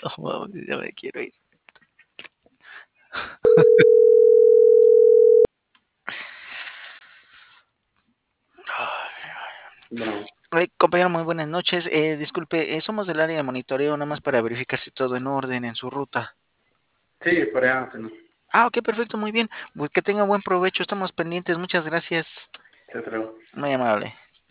No, ya me quiero ir. Bueno, Compañero, muy buenas noches. Disculpe, somos del área de monitoreo, nada más para verificar si todo en orden en su ruta. sí, por allá, no, Ah, ok, perfecto, muy bien. Pues que tenga buen provecho, estamos pendientes. Muchas gracias. se trabó. Muy amable.